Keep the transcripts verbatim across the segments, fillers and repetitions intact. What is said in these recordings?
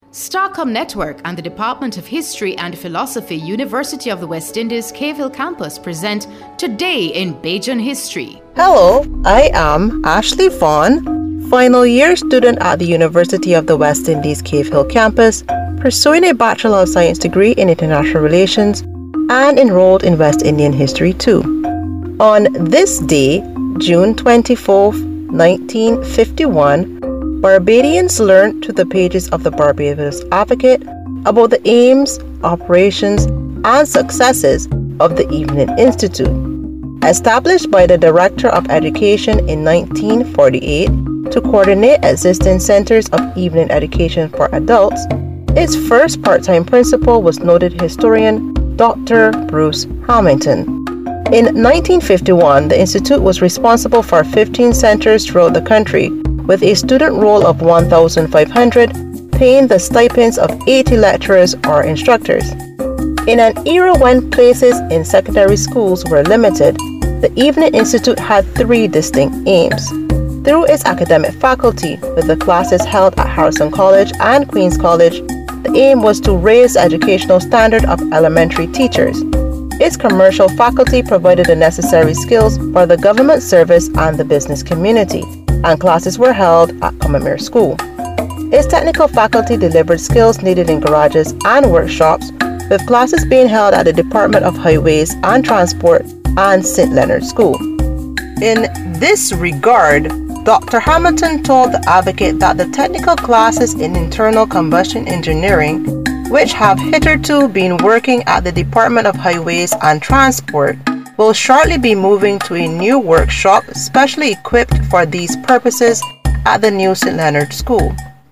Starcom Network and the Department of History and Philosophy, University of the West Indies, Cave Hill Campus present Today in Bajan History. Hello, I am Ashley Vaughn, final year student at the University of the West Indies, Cave Hill Campus, pursuing a Bachelor of Science degree in International Relations and enrolled in West Indian History too. On this day, June twenty-fourth, nineteen fifty-one, Barbadians learned through the pages of the Barbados Advocate about the aims, operations, and successes of the Evening Institute. Established by the Director of Education in nineteen forty-eight to coordinate existing centers of evening education for adults, its first part-time principal was noted historian Doctor Bruce Hamilton. In nineteen fifty-one, the Institute was responsible for fifteen centers throughout the country, with a student roll of one thousand five hundred, paying the stipends of eighty lecturers or instructors. In an era when places in secondary schools were limited, the Evening Institute had three distinct aims. Through its academic faculty, with the classes held at Harrison College and Queen's College, the aim was to raise the educational standard of elementary teachers. Its commercial faculty provided the necessary skills for the government service and the business community, and classes were held at Commerce School. Its technical faculty delivered skills needed in garages and workshops, with classes being held at the Department of Highways and Transport and Saint Leonard School. In this regard, Doctor Hamilton told the Advocate that the technical classes in internal combustion engineering, which have hitherto been working at the Department of Highways and Transport, will shortly be moving to a new workshop specially equipped for these purposes at the new Saint Leonard School.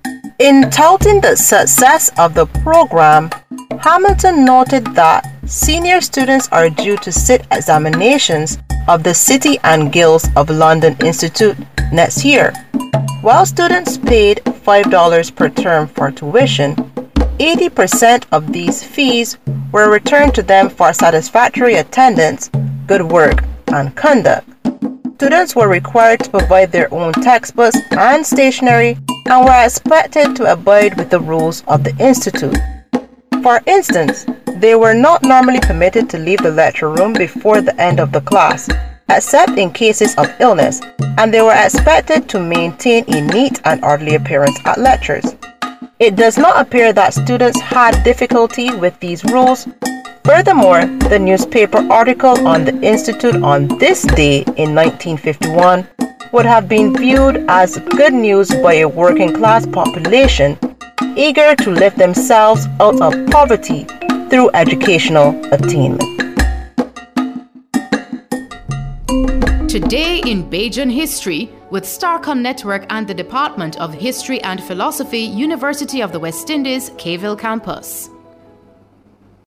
In touting the success of the program, Hamilton noted that senior students are due to sit examinations of the City and Guilds of London Institute next year. While students paid five dollars per term for tuition, eighty percent of these fees were returned to them for satisfactory attendance, good work, and conduct. Students were required to provide their own textbooks and stationery and were expected to abide with the rules of the Institute. For instance, they were not normally permitted to leave the lecture room before the end of the class, except in cases of illness, and they were expected to maintain a neat and orderly appearance at lectures. It does not appear that students had difficulty with these rules. Furthermore, the newspaper article on the Institute on this day in nineteen fifty-one would have been viewed as good news by a working class population eager to lift themselves out of poverty through educational attainment. Today in Bajan History with Starcom Network and the Department of History and Philosophy, University of the West Indies, Cave Hill Campus.